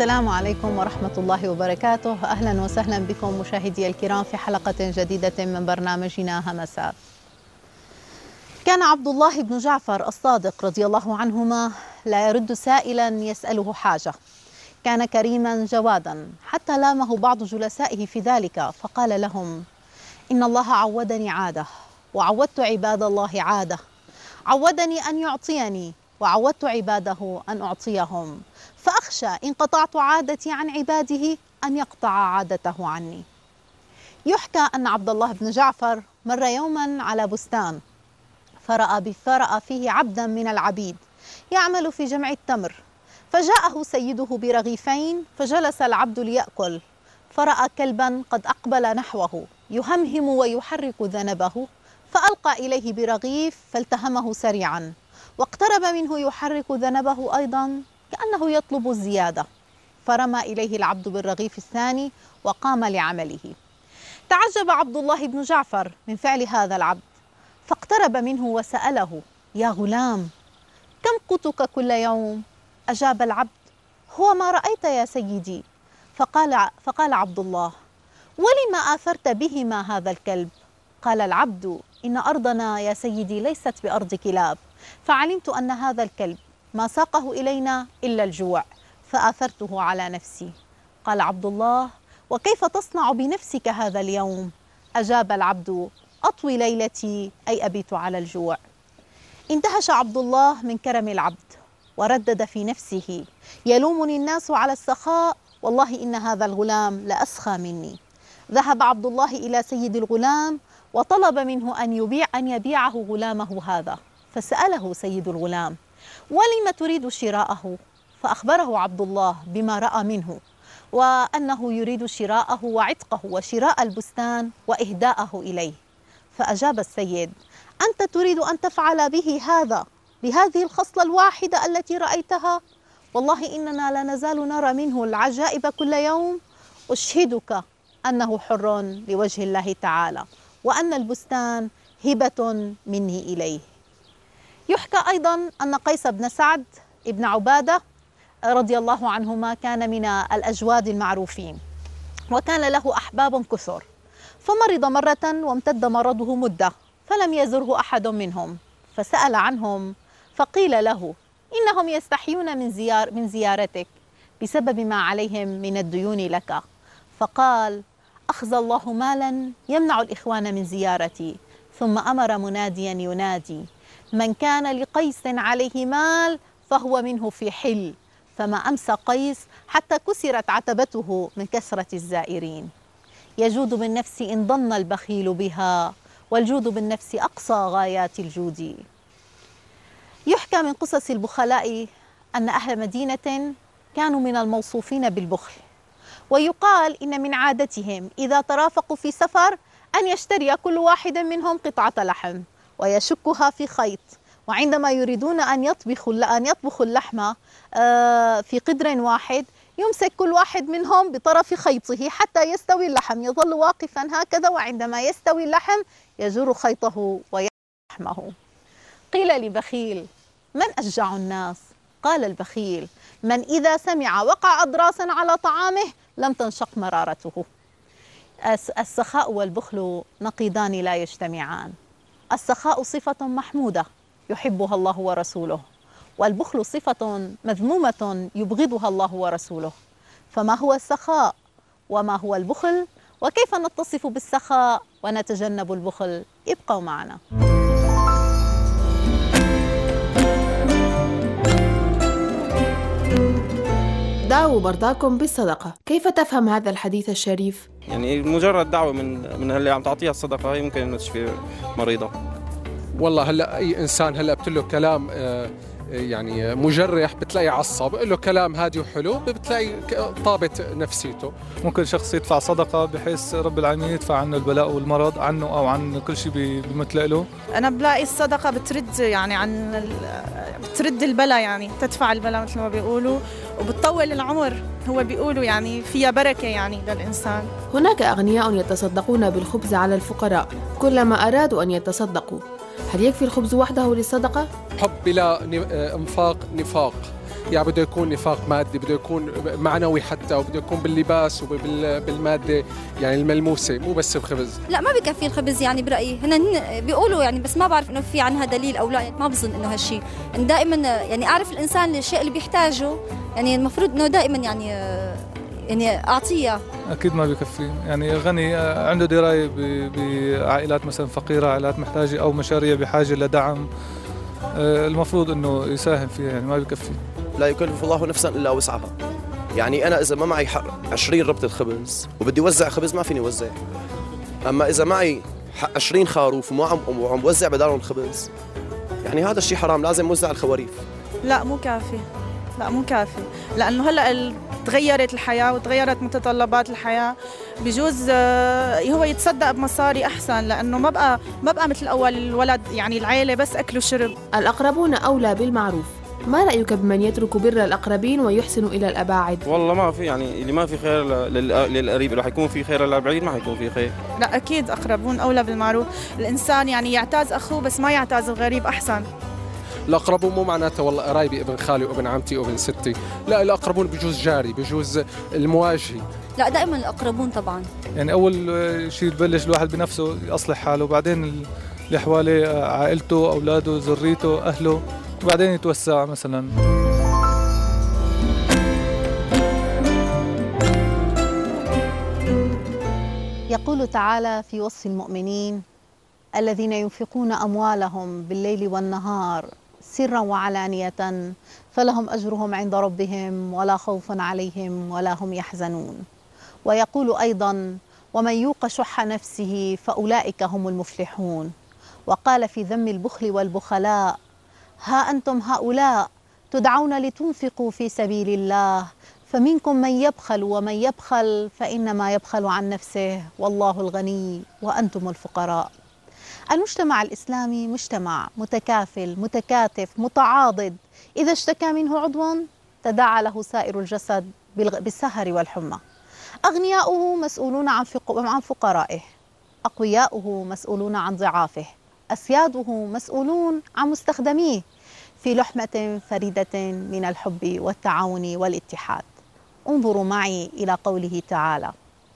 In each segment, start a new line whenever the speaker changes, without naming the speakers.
السلام عليكم ورحمة الله وبركاته. أهلا وسهلا بكم مشاهدي الكرام في حلقة جديدة من برنامجنا همسات. كان عبد الله بن جعفر الصادق رضي الله عنهما لا يرد سائلا يسأله حاجة. كان كريما جوادا حتى لامه بعض جلسائه في ذلك، فقال لهم: إن الله عودني عادة، وعودت عباد الله عادة، عودني أن يعطيني وعودت عباده أن أعطيهم، فأخشى إن قطعت عادتي عن عباده أن يقطع عادته عني. يحكى أن عبد الله بن جعفر مر يوما على بستان فرأى فيه عبدا من العبيد يعمل في جمع التمر، فجاءه سيده برغيفين، فجلس العبد ليأكل، فرأى كلبا قد أقبل نحوه يهمهم ويحرك ذنبه، فألقى إليه برغيف فالتهمه سريعا، واقترب منه يحرك ذنبه أيضا كأنه يطلب الزيادة، فرمى إليه العبد بالرغيف الثاني وقام لعمله. تعجب عبد الله بن جعفر من فعل هذا العبد، فاقترب منه وسأله: يا غلام، كم قوتك كل يوم؟ أجاب العبد: هو ما رأيت يا سيدي. فقال عبد الله: ولما آثرت بهما هذا الكلب؟ قال العبد: إن أرضنا يا سيدي ليست بأرض كلاب، فعلمت أن هذا الكلب ما ساقه إلينا إلا الجوع، فآثرته على نفسي. قال عبد الله: وكيف تصنع بنفسك هذا اليوم؟ أجاب العبد: أطوي ليلتي أي أبيت على الجوع. اندهش عبد الله من كرم العبد وردد في نفسه: يلومني الناس على السخاء، والله إن هذا الغلام لأسخى مني. ذهب عبد الله إلى سيد الغلام وطلب منه أن يبيعه غلامه هذا، فسأله سيد الغلام: ولم تريد شراءه؟ فأخبره عبد الله بما رأى منه، وأنه يريد شراءه وعتقه وشراء البستان وإهداءه إليه. فأجاب السيد: أنت تريد أن تفعل به هذا بهذه الخصلة الواحدة التي رأيتها؟ والله إننا لا نزال نرى منه العجائب كل يوم. أشهدك أنه حر لوجه الله تعالى، وأن البستان هبة مني إليه. يحكى أيضا أن قيس بن سعد ابن عبادة رضي الله عنهما كان من الأجواد المعروفين، وكان له أحباب كثر، فمرض مرة وامتد مرضه مدة فلم يزره أحد منهم، فسأل عنهم فقيل له: إنهم يستحيون من زيارتك بسبب ما عليهم من الديون لك. فقال: أخزى الله مالا يمنع الإخوان من زيارتي. ثم أمر مناديا ينادي: من كان لقيس عليه مال فهو منه في حل. فما أمسى قيس حتى كسرت عتبته من كثرة الزائرين. يجود بالنفس إن ضن البخيل بها، والجود بالنفس أقصى غايات الجود. يحكى من قصص البخلاء أن أهل مدينة كانوا من الموصوفين بالبخل، ويقال إن من عادتهم إذا ترافقوا في سفر أن يشتري كل واحد منهم قطعة لحم ويشكها في خيط، وعندما يريدون أن يطبخوا اللحم في قدر واحد يمسك كل واحد منهم بطرف خيطه حتى يستوي اللحم، يظل واقفا هكذا، وعندما يستوي اللحم يجر خيطه ويحمه. قيل لبخيل: من أشجع الناس؟ قال البخيل: من إذا سمع وقع أضراسا على طعامه لم تنشق مرارته. السخاء والبخل نقيضان لا يجتمعان. السخاء صفة محمودة يحبها الله ورسوله، والبخل صفة مذمومة يبغضها الله ورسوله. فما هو السخاء وما هو البخل، وكيف نتصف بالسخاء ونتجنب البخل؟ ابقوا معنا.
دعوا مرضاكم بالصدقة. كيف تفهم هذا الحديث الشريف؟
يعني مجرد دعوة من اللي عم تعطيها الصدقة هي ممكن أن تشفي مريضة.
والله هلا أي إنسان هلا بتقول له كلام يعني مجرح بتلاقي عصب، بقول له كلام هادي وحلو بتلاقي طابت نفسيته.
ممكن شخص يدفع صدقة بحيث رب العالمين يدفع عنه البلاء والمرض عنه أو عن كل شيء بمثل له.
أنا بلاقي الصدقة بترد يعني بترد البلاء، يعني تدفع البلاء مثل ما بيقولوا، وبتطول العمر. هو بيقولوا يعني فيها بركة يعني للإنسان.
هناك أغنياء يتصدقون بالخبز على الفقراء كلما أرادوا أن يتصدقوا. هل يكفي الخبز وحده للصدقة؟
حب بلا انفاق نفاق. يعني بده يكون نفاق مادي، بده يكون معنوي حتى، وبده يكون باللباس وبالمادة يعني الملموسة، مو بس بخبز.
لا ما بكفي الخبز يعني برأيي، هن بيقولوا يعني، بس ما بعرف انه في عنها دليل او لا، يعني ما بظن انه هالشيء. يعني دائما يعني اعرف الانسان الشيء اللي بيحتاجه، يعني المفروض انه دائما يعني اعطيه.
اكيد ما بكفي، يعني غني عنده درايه بعائلات مثلا فقيره، عائلات محتاجه او مشاريع بحاجه لدعم، المفروض انه يساهم فيها، يعني ما بكفي.
لا يكلف الله نفسا الا وسعها. يعني انا اذا ما معي 20 ربطه خبز وبدي اوزع خبز ما فيني اوزع. اما اذا معي 20 خروف وعم بوزع بدالهم خبز، يعني هذا الشيء حرام، لازم اوزع الخواريف.
لا مو كافي، لا مو كافي، لأنه هلأ تغيرت الحياة وتغيرت متطلبات الحياة. بجوز هو يتصدق بمصاري أحسن، لأنه ما بقى مثل أول الولد، يعني العيلة بس أكل وشرب.
الأقربون أولى بالمعروف. ما رأيك بمن يترك بر الأقربين ويحسن إلى الأباعد؟
والله ما في، يعني اللي ما في خير للقريب رح يكون في خير للبعيد، ما حيكون في خير.
لا أكيد أقربون أولى بالمعروف. الإنسان يعني يعتاز أخوه بس ما يعتاز الغريب أحسن.
الأقربون مو معناته والله قرايبي ابن خالي وابن عمتي وابن ستي، لا الأقربون بجوز جاري، بجوز المواجهي.
لا دائما الأقربون طبعا.
يعني أول شيء يبلش الواحد بنفسه يصلح حاله، وبعدين اللي حواليه عائلته، أولاده، ذريته، أهله، وبعدين يتوسع مثلا.
يقول تعالى في وصف المؤمنين: الذين ينفقون أموالهم بالليل والنهار سرا وعلانية فلهم أجرهم عند ربهم ولا خوف عليهم ولا هم يحزنون. ويقول أيضا: ومن يوق شح نفسه فأولئك هم المفلحون. وقال في ذم البخل والبخلاء: ها أنتم هؤلاء تدعون لتنفقوا في سبيل الله فمنكم من يبخل ومن يبخل فإنما يبخل عن نفسه والله الغني وأنتم الفقراء. المجتمع الإسلامي مجتمع متكافل متكاتف متعاضد، إذا اشتكى منه عضو تداعى له سائر الجسد بالسهر والحمى. أغنياؤه مسؤولون عن فقرائه، أقوياؤه مسؤولون عن ضعافه، أسياده مسؤولون عن مستخدميه في لحمة فريدة من الحب والتعاون والاتحاد. انظروا معي إلى قوله تعالى: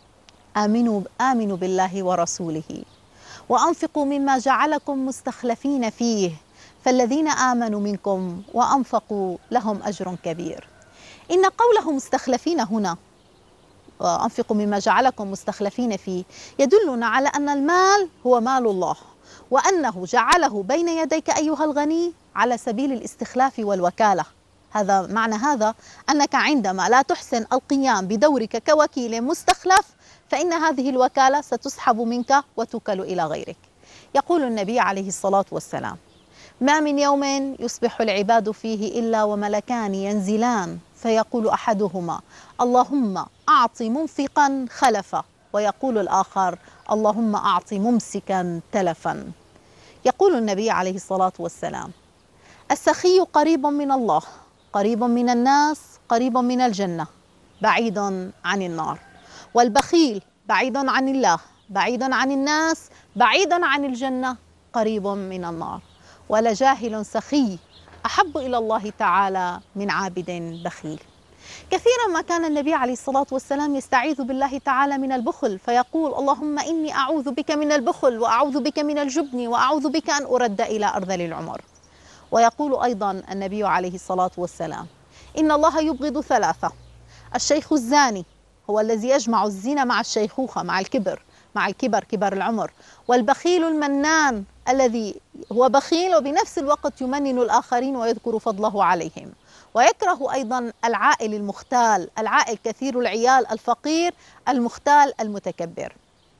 آمنوا بالله ورسوله وأنفقوا مما جعلكم مستخلفين فيه فالذين آمنوا منكم وأنفقوا لهم أجر كبير. إن قوله مستخلفين هنا وأنفقوا مما جعلكم مستخلفين فيه يدلنا على أن المال هو مال الله، وأنه جعله بين يديك أيها الغني على سبيل الاستخلاف والوكالة. هذا معنى هذا أنك عندما لا تحسن القيام بدورك كوكيل مستخلف فإن هذه الوكالة ستسحب منك وتوكل إلى غيرك. يقول النبي عليه الصلاة والسلام: ما من يوم يصبح العباد فيه إلا وملكان ينزلان فيقول أحدهما: اللهم أعط منفقا خلفا، ويقول الآخر: اللهم أعط ممسكا تلفا. يقول النبي عليه الصلاة والسلام: السخي قريب من الله، قريب من الناس، قريب من الجنة، بعيد عن النار. والبخيل بعيد عن الله، بعيد عن الناس، بعيد عن الجنة، قريب من النار. ولجاهل سخي أحب إلى الله تعالى من عابد بخيل. كثيرا ما كان النبي عليه الصلاة والسلام يستعيذ بالله تعالى من البخل، فيقول: اللهم إني أعوذ بك من البخل وأعوذ بك من الجبن وأعوذ بك أن أرد إلى أرذل العمر. ويقول أيضا النبي عليه الصلاة والسلام: إن الله يبغض ثلاثة: الشيخ الزاني هو الذي يجمع الزنا مع الشيخوخة، مع الكبر كبر العمر، والبخيل المنان الذي هو بخيل وبنفس الوقت يمنن الآخرين ويذكر فضله عليهم. ويكره أيضا العائل المختال، العائل كثير العيال الفقير المختال المتكبر.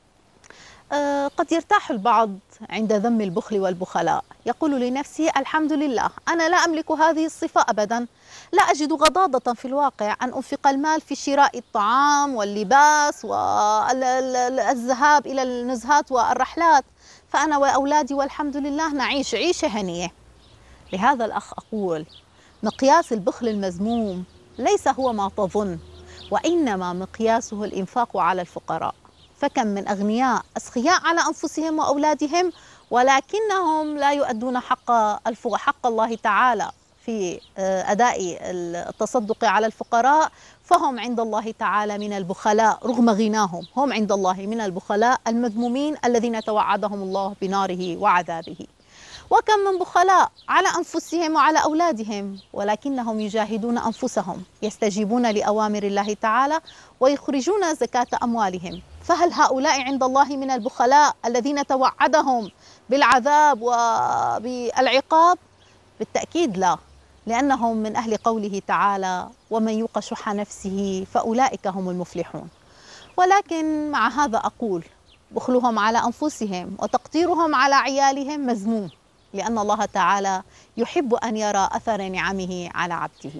قد يرتاح البعض عند ذم البخل والبخلاء، يقول لنفسه: الحمد لله أنا لا أملك هذه الصفة أبدا، لا أجد غضاضة في الواقع أن أنفق المال في شراء الطعام واللباس والذهاب إلى النزهات والرحلات، فأنا وأولادي والحمد لله نعيش عيشة هنية. لهذا الأخ أقول: مقياس البخل المذموم ليس هو ما تظن، وإنما مقياسه الإنفاق على الفقراء. فكم من أغنياء أسخياء على أنفسهم وأولادهم ولكنهم لا يؤدون حق الله تعالى، في أداء التصدق على الفقراء فهم عند الله تعالى من البخلاء رغم غناهم، هم عند الله من البخلاء المذمومين الذين توعدهم الله بناره وعذابه. وكم من بخلاء على أنفسهم وعلى أولادهم ولكنهم يجاهدون أنفسهم، يستجيبون لأوامر الله تعالى ويخرجون زكاة أموالهم. فهل هؤلاء عند الله من البخلاء الذين توعدهم بالعذاب وبالعقاب؟ بالتأكيد لا، لأنهم من أهل قوله تعالى: ومن يوق شح نفسه فأولئك هم المفلحون. ولكن مع هذا أقول: بخلهم على أنفسهم وتقديرهم على عيالهم مذموم، لأن الله تعالى يحب أن يرى أثر نعمه على عبده.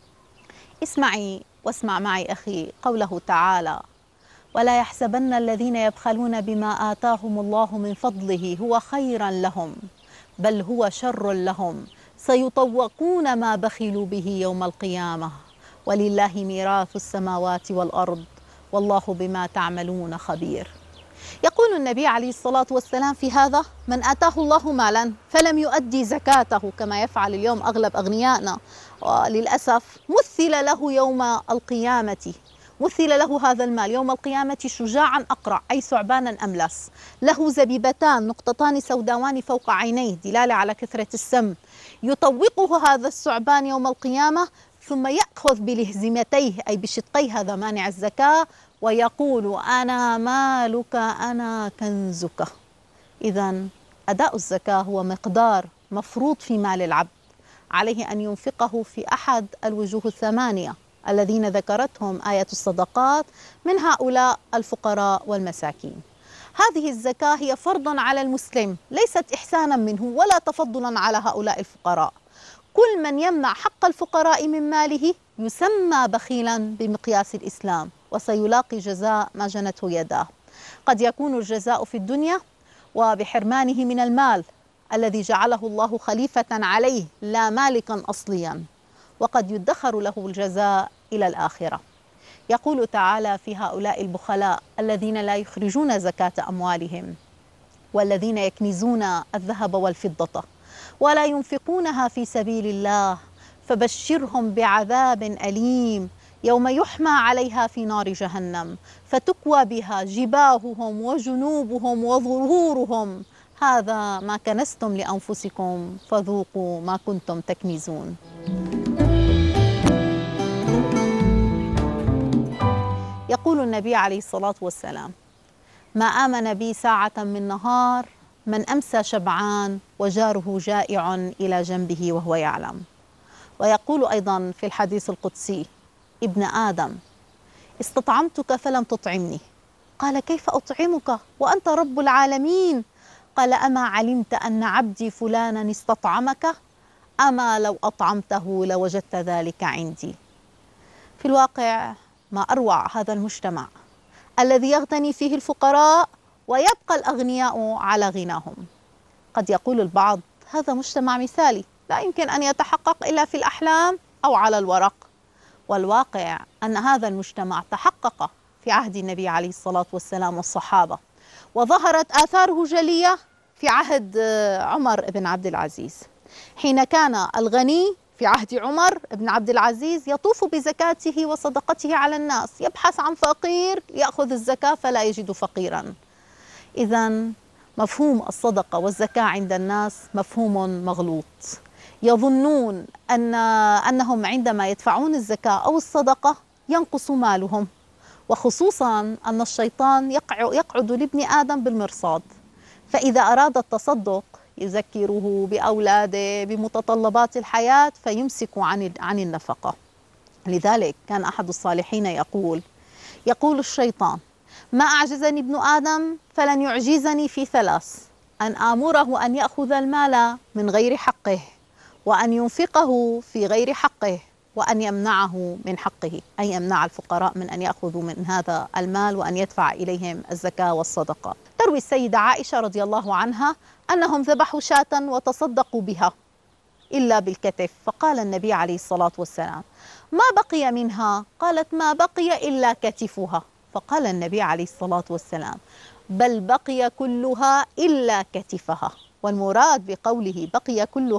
اسمعي واسمع معي أخي قوله تعالى: ولا يحسبن الذين يبخلون بما آتاهم الله من فضله هو خيرا لهم بل هو شر لهم سيطوقون ما بخلوا به يوم القيامة ولله ميراث السماوات والأرض والله بما تعملون خبير. يقول النبي عليه الصلاة والسلام في هذا: من آتاه الله مالا فلم يؤدي زكاته كما يفعل اليوم أغلب أغنيائنا وللأسف، مثل له يوم القيامة، مثل له هذا المال يوم القيامة شجاعا أقرع أي ثعبانا أملس، له زبيبتان نقطتان سوداوان فوق عينيه دلالة على كثرة السم، يطوقه هذا الثعبان يوم القيامة ثم يأخذ بلهزمتيه أي بشقي هذا مانع الزكاة ويقول: أنا مالك أنا كنزك. إذا أداء الزكاة هو مقدار مفروض في مال العبد، عليه أن ينفقه في أحد الوجوه الثمانية الذين ذكرتهم آية الصدقات من هؤلاء الفقراء والمساكين. هذه الزكاة هي فرض على المسلم، ليست إحسانا منه ولا تفضلا على هؤلاء الفقراء. كل من يمنع حق الفقراء من ماله يسمى بخيلا بمقياس الإسلام وسيلاقي جزاء ما جنته يداه. قد يكون الجزاء في الدنيا وبحرمانه من المال الذي جعله الله خليفة عليه لا مالكا أصليا، وقد يدخر له الجزاء إلى الآخرة. يقول تعالى في هؤلاء البخلاء الذين لا يخرجون زكاة أموالهم والذين يكنزون الذهب والفضة ولا ينفقونها في سبيل الله فبشرهم بعذاب أليم يوم يحمى عليها في نار جهنم فتكوى بها جباههم وجنوبهم وظهورهم هذا ما كنزتم لأنفسكم فذوقوا ما كنتم تكنزون. يقول النبي عليه الصلاة والسلام: ما آمن بي ساعة من نهار من أمسى شبعان وجاره جائع إلى جنبه وهو يعلم. ويقول أيضا في الحديث القدسي: ابن آدم استطعمتك فلم تطعمني. قال: كيف أطعمك وأنت رب العالمين؟ قال: أما علمت أن عبدي فلانا استطعمك؟ أما لو أطعمته لوجدت ذلك عندي. في الواقع ما أروع هذا المجتمع الذي يغتني فيه الفقراء ويبقى الأغنياء على غناهم. قد يقول البعض: هذا مجتمع مثالي لا يمكن أن يتحقق إلا في الأحلام أو على الورق. والواقع أن هذا المجتمع تحقق في عهد النبي عليه الصلاة والسلام والصحابة، وظهرت آثاره جلية في عهد عمر بن عبد العزيز، حين كان الغني في عهد عمر بن عبد العزيز يطوف بزكاته وصدقته على الناس، يبحث عن فقير يأخذ الزكاة فلا يجد فقيرا. إذا مفهوم الصدقة والزكاة عند الناس مفهوم مغلوط. يظنون أنهم عندما يدفعون الزكاة أو الصدقة ينقص مالهم، وخصوصا أن الشيطان يقعد لابن آدم بالمرصاد، فإذا أراد التصدق يذكره بأولاده بمتطلبات الحياة فيمسك عن النفقة. لذلك كان أحد الصالحين يقول الشيطان: ما أعجزني ابن آدم فلن يعجزني في ثلاث: أن آمره أن يأخذ المال من غير حقه، وأن ينفقه في غير حقه، وأن يمنعه من حقه، أي يمنع الفقراء من أن يأخذوا من هذا المال وأن يدفع إليهم الزكاة والصدقة. تروي السيدة عائشة رضي الله عنها أنهم ذبحوا شاة وتصدقوا بها إلا بالكتف، فقال النبي عليه الصلاة والسلام: ما بقي منها؟ قالت: ما بقي إلا كتفها. فقال النبي عليه الصلاة والسلام: بل بقي كلها إلا كتفها. والمراد بقوله بقي كلها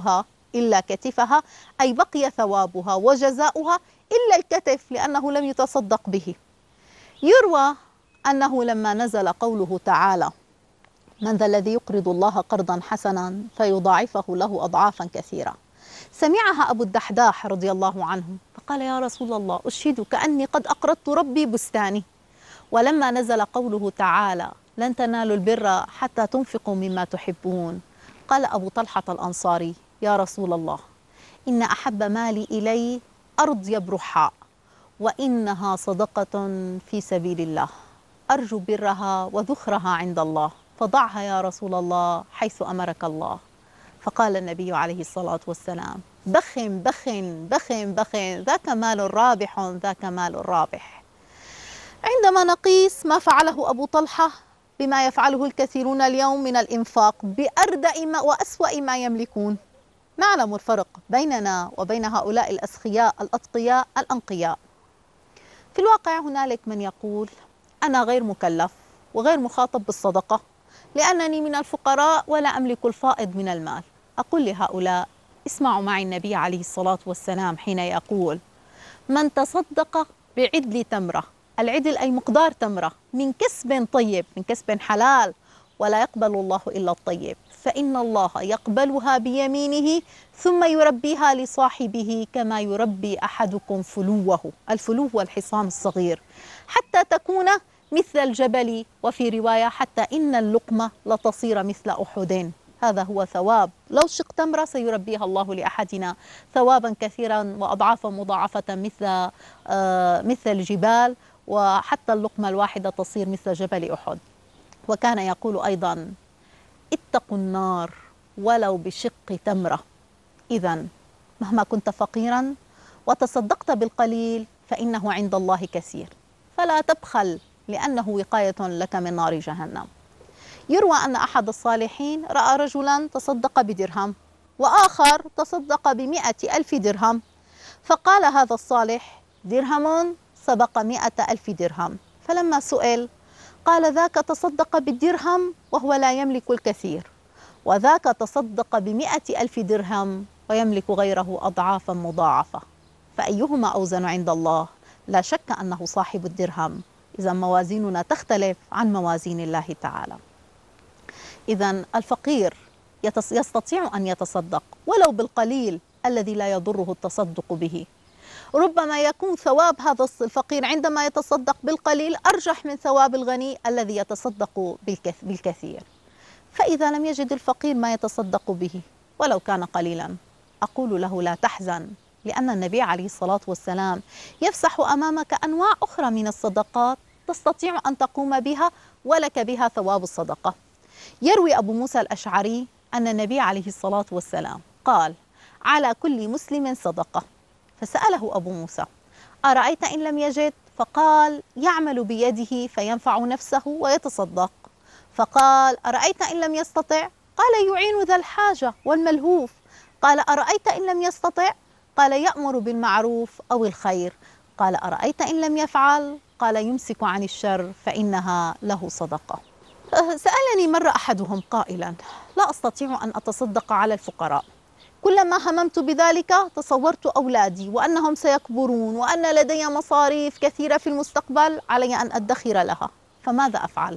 إلا كتفها، أي بقي ثوابها وجزاؤها إلا الكتف لأنه لم يتصدق به. يروى أنه لما نزل قوله تعالى: من ذا الذي يقرض الله قرضا حسنا فيضاعفه له أضعافا كثيرة، سمعها أبو الدحداح رضي الله عنه فقال: يا رسول الله، أشهدك أني قد أقرضت ربي بستاني. ولما نزل قوله تعالى: لن تنالوا البر حتى تنفقوا مما تحبون، قال أبو طلحة الأنصاري: يا رسول الله، إن أحب مالي إلي أرض يبرحاء، وإنها صدقة في سبيل الله، أرجو برها وذخرها عند الله، فضعها يا رسول الله حيث أمرك الله. فقال النبي عليه الصلاة والسلام: بخن بخن بخن بخن، ذاك مال رابح، ذاك مال رابح. عندما نقيس ما فعله أبو طلحة بما يفعله الكثيرون اليوم من الإنفاق بأردأ ما وأسوأ ما يملكون، نعلم الفرق بيننا وبين هؤلاء الأسخياء الأتقياء الأنقياء. في الواقع هنالك من يقول: أنا غير مكلف وغير مخاطب بالصدقة لأنني من الفقراء ولا أملك الفائض من المال. أقول لهؤلاء: اسمعوا معي النبي عليه الصلاة والسلام حين يقول: من تصدق بعدل تمرة، العدل أي مقدار تمرة، من كسب طيب، من كسب حلال، ولا يقبل الله إلا الطيب، فإن الله يقبلها بيمينه ثم يربيها لصاحبه كما يربي أحدكم فلوه. الفلو هو الحصان الصغير، حتى تكون مثل الجبل، وفي رواية حتى إن اللقمة لتصير مثل أحد. هذا هو ثواب، لو شق تمرة سيربيها الله لأحدنا ثوابا كثيرا وأضعافا مضاعفة مثل الجبال، وحتى اللقمة الواحدة تصير مثل جبل أحد. وكان يقول أيضا: اتقوا النار ولو بشق تمرة. إذن مهما كنت فقيرا وتصدقت بالقليل فإنه عند الله كثير، فلا تبخل لأنه وقاية لك من نار جهنم. يروى أن أحد الصالحين رأى رجلا تصدق بدرهم وآخر تصدق ب100,000 درهم، فقال هذا الصالح: درهم سبق 100,000 درهم. فلما سئل قال: ذاك تصدق بالدرهم وهو لا يملك الكثير، وذاك تصدق ب100,000 درهم ويملك غيره أضعافا مضاعفة، فأيهما أوزن عند الله؟ لا شك أنه صاحب الدرهم. إذا موازيننا تختلف عن موازين الله تعالى. إذا الفقير يستطيع أن يتصدق ولو بالقليل الذي لا يضره التصدق به. ربما يكون ثواب هذا الفقير عندما يتصدق بالقليل أرجح من ثواب الغني الذي يتصدق بالكثير. فإذا لم يجد الفقير ما يتصدق به ولو كان قليلا، أقول له: لا تحزن، لأن النبي عليه الصلاة والسلام يفسح أمامك أنواع أخرى من الصدقات تستطيع أن تقوم بها ولك بها ثواب الصدقة. يروي أبو موسى الأشعري أن النبي عليه الصلاة والسلام قال: على كل مسلم صدقة. فسأله أبو موسى: أرأيت إن لم يجد؟ فقال: يعمل بيده فينفع نفسه ويتصدق. فقال: أرأيت إن لم يستطع؟ قال: يعين ذا الحاجة والملهوف. قال: أرأيت إن لم يستطع؟ قال: يأمر بالمعروف أو الخير. قال: أرأيت إن لم يفعل؟ قال: يمسك عن الشر فإنها له صدقة. سألني مرة أحدهم قائلا: لا أستطيع أن أتصدق على الفقراء، كلما هممت بذلك تصورت أولادي وأنهم سيكبرون وأن لدي مصاريف كثيرة في المستقبل علي أن أدخر لها، فماذا أفعل؟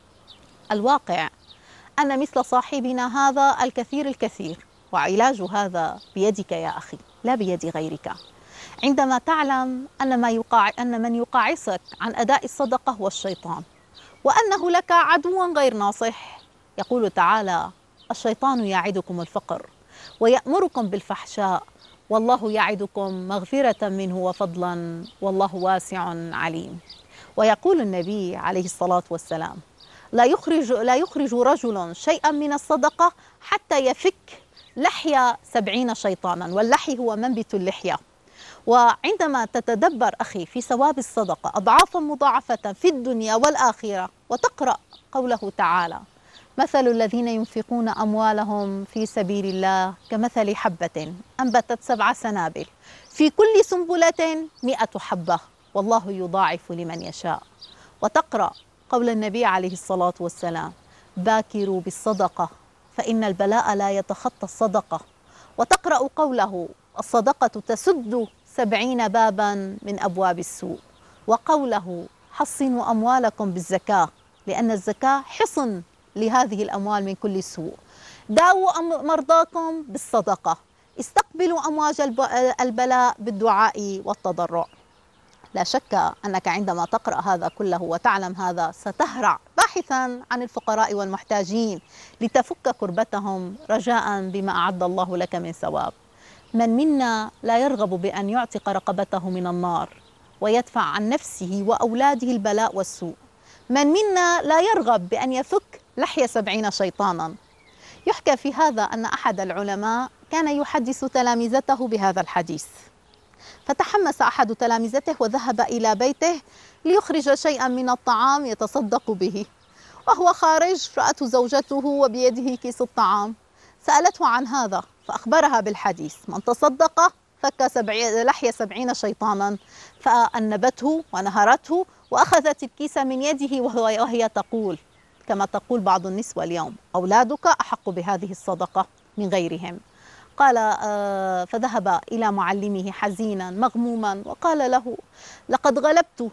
الواقع أن مثل صاحبنا هذا الكثير، وعلاج هذا بيدك يا أخي لا بيد غيرك. عندما تعلم أن من يقاعسك عن أداء الصدقة هو الشيطان، وأنه لك عدو غير ناصح. يقول تعالى: الشيطان يعدكم الفقر ويأمركم بالفحشاء والله يعدكم مغفرة منه وفضلا والله واسع عليم. ويقول النبي عليه الصلاة والسلام: لا يخرج رجل شيئا من الصدقة حتى يفك لحية 70 شيطانا، واللحي هو منبت اللحية. وعندما تتدبر أخي في ثواب الصدقة أضعافا مضاعفة في الدنيا والآخرة، وتقرأ قوله تعالى: مثل الذين ينفقون أموالهم في سبيل الله كمثل حبة أنبتت 7 سنابل في كل سنبلة 100 حبة والله يضاعف لمن يشاء. وتقرأ قول النبي عليه الصلاة والسلام: باكروا بالصدقة فإن البلاء لا يتخطى الصدقة، وتقرأ قوله: الصدقة تسد 70 بابا من أبواب السوء، وقوله: حصنوا أموالكم بالزكاة لأن الزكاة حصن لهذه الأموال من كل سوء، داووا مرضاكم بالصدقة، استقبلوا أمواج البلاء بالدعاء والتضرع. لا شك أنك عندما تقرأ هذا كله وتعلم هذا ستهرع باحثا عن الفقراء والمحتاجين لتفك كربتهم رجاء بما أعد الله لك من ثواب. من منا لا يرغب بأن يعتق رقبته من النار ويدفع عن نفسه وأولاده البلاء والسوء؟ من منا لا يرغب بأن يفك لحية 70 شيطانا؟ يحكى في هذا أن أحد العلماء كان يحدث تلامذته بهذا الحديث، فتحمس أحد تلامذته وذهب إلى بيته ليخرج شيئا من الطعام يتصدق به، وهو خارج رأته زوجته وبيده كيس الطعام، سألته عن هذا فأخبرها بالحديث: من تصدق فك لحية 70 شيطانا، فأنبته ونهرته وأخذت الكيس من يده وهي تقول كما تقول بعض النسوة اليوم: أولادك أحق بهذه الصدقة من غيرهم. قال فذهب إلى معلمه حزينا مغموما وقال له: لقد غلبت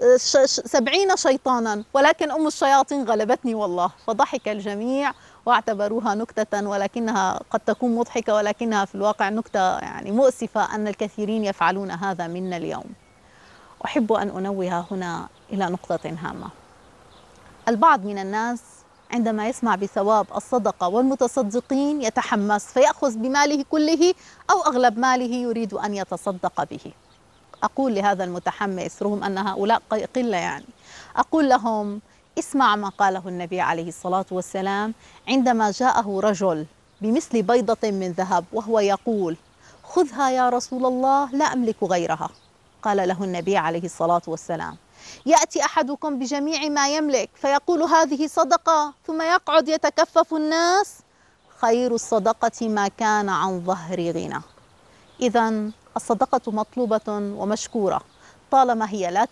70 شيطانا ولكن أم الشياطين غلبتني والله. فضحك الجميع واعتبروها نكتة، ولكنها قد تكون مضحكة ولكنها في الواقع نكتة يعني مؤسفة أن الكثيرين يفعلون هذا منا اليوم. أحب أن أنوه هنا إلى نقطة هامة. البعض من الناس عندما يسمع بثواب الصدقة والمتصدقين يتحمس فيأخذ بماله كله أو أغلب ماله يريد أن يتصدق به. أقول لهذا المتحمس رغم أن هؤلاء قلة يعني، أقول لهم: اسمع ما قاله النبي عليه الصلاة والسلام عندما جاءه رجل بمثل بيضة من ذهب وهو يقول: خذها يا رسول الله لا أملك غيرها. قال له النبي عليه الصلاة والسلام: يأتي أحدكم بجميع ما يملك فيقول هذه صدقة ثم يقعد يتكفف الناس، خير الصدقة ما كان عن ظهر غنى. إذن الصدقة مطلوبة ومشكورة طالما هي لا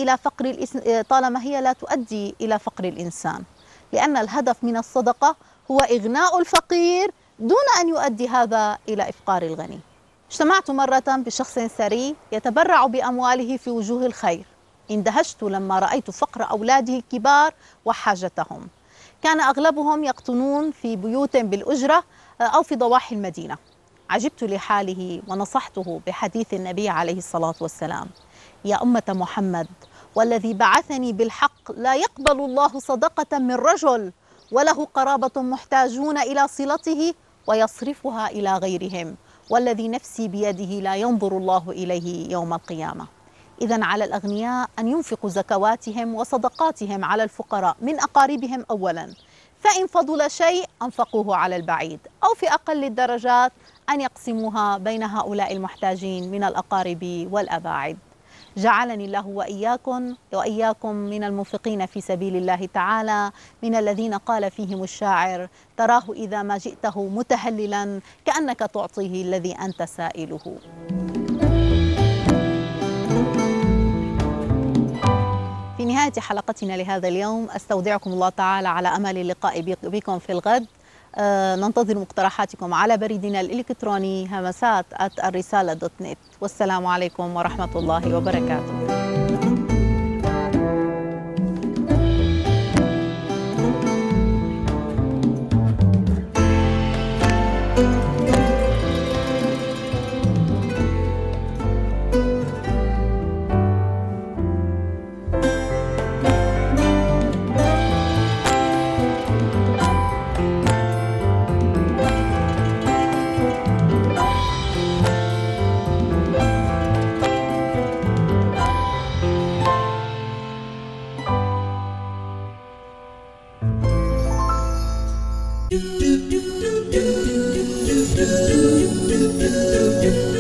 تؤدي إلى فقر الإنسان، لأن الهدف من الصدقة هو إغناء الفقير دون أن يؤدي هذا إلى إفقار الغني. اجتمعت مرة بشخص ثري يتبرع بأمواله في وجوه الخير، اندهشت لما رأيت فقر أولاده الكبار وحاجتهم. كان أغلبهم يقطنون في بيوت بالأجرة أو في ضواحي المدينة. عجبت لحاله ونصحته بحديث النبي عليه الصلاة والسلام: يا أمة محمد، والذي بعثني بالحق لا يقبل الله صدقة من رجل وله قرابة محتاجون إلى صلته ويصرفها إلى غيرهم، والذي نفسي بيده لا ينظر الله إليه يوم القيامة. إذن على الأغنياء أن ينفقوا زكواتهم وصدقاتهم على الفقراء من أقاربهم أولا، فإن فضل شيء أنفقوه على البعيد، أو في أقل الدرجات أن يقسموها بين هؤلاء المحتاجين من الأقارب والأباعد. جعلني الله وإياكم من المنفقين في سبيل الله تعالى، من الذين قال فيهم الشاعر: تراه إذا ما جئته متهللا كأنك تعطيه الذي أنت سائله. في نهاية حلقتنا لهذا اليوم أستودعكم الله تعالى على أمل اللقاء بكم في الغد. ننتظر مقترحاتكم على بريدنا الإلكتروني همسات@الرسالة.net. والسلام عليكم ورحمة الله وبركاته.
do do do do do do do do do